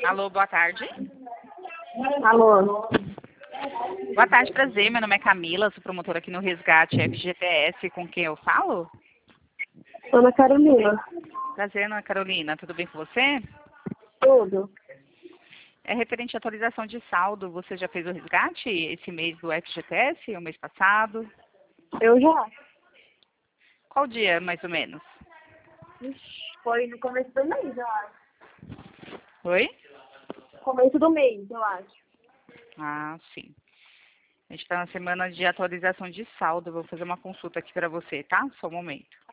Alô, boa tarde. Alô. Boa tarde, prazer. Meu nome é Camila, sou promotora aqui no Resgate FGTS. Com quem eu falo? Ana Carolina. Prazer, Ana Carolina. Tudo bem com você? Tudo. É referente à atualização de saldo. Você já fez o resgate esse mês do FGTS, o mês passado? Eu já. Qual dia, mais ou menos? Ixi, foi no começo do mês, eu acho. Oi? Começo do mês, eu acho. Ah, sim. A gente está na semana de atualização de saldo. Vou fazer uma consulta aqui para você, tá? Só um momento.